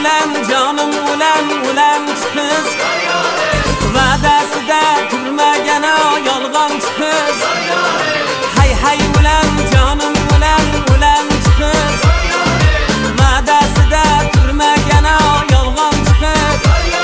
ulan canım ulan kız Va'dasida turmagana yolg'onchi kız Hay ulan canım ulan kız Va'dasida turmagana yolg'onchi kız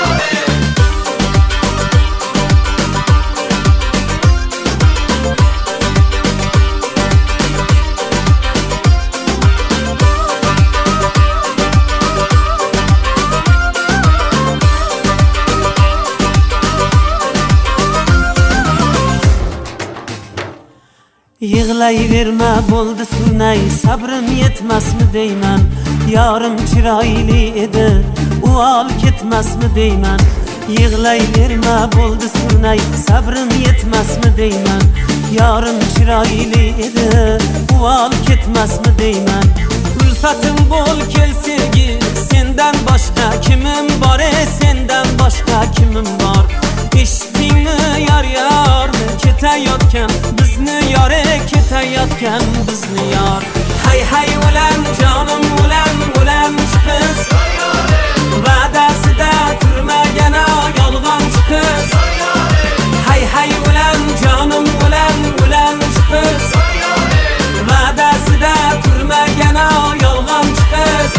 Yig'layverma bo'ldi surnay sabrim yetmasmi deyman Yorim chiroyli edi u ol ketmasmi deyman Yig'layverma bo'ldi surnay sabrim yetmasmi deyman Yorim chiroyli edi u ol ketmasmi deyman Ulfatim bo'l kel sevgi sendan boshqa kimim bor sendan boshqa kimim bor Eshitdingmi yor ketayotgan bizni yore ketayotgan bizni yor Hay ulan canım ulan kız Va'dasida turmagana yolg'onchi kız Hay ulan canım ulan kız Va'dasida turmagana yolg'onchi kız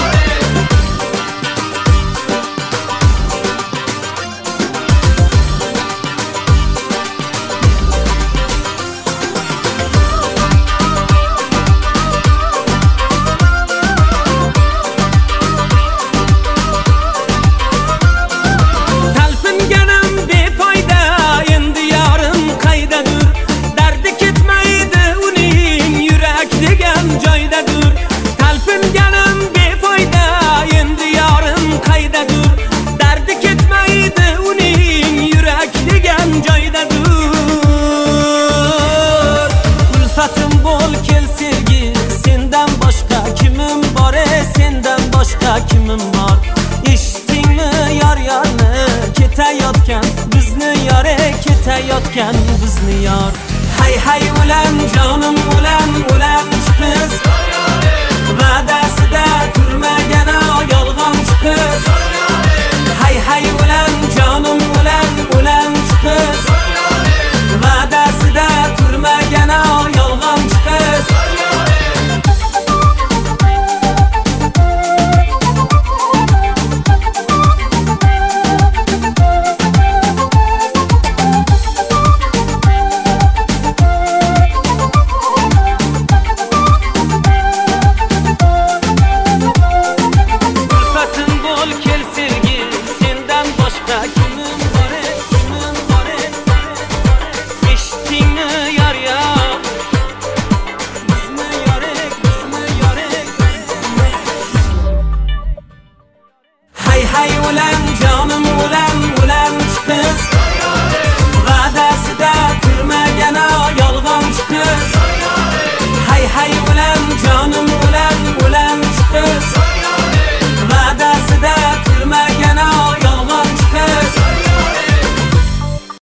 Kimim bor eshitdingmi yorni ketayotgan bizni yore ketayotgan bizni yor Hay ulan canım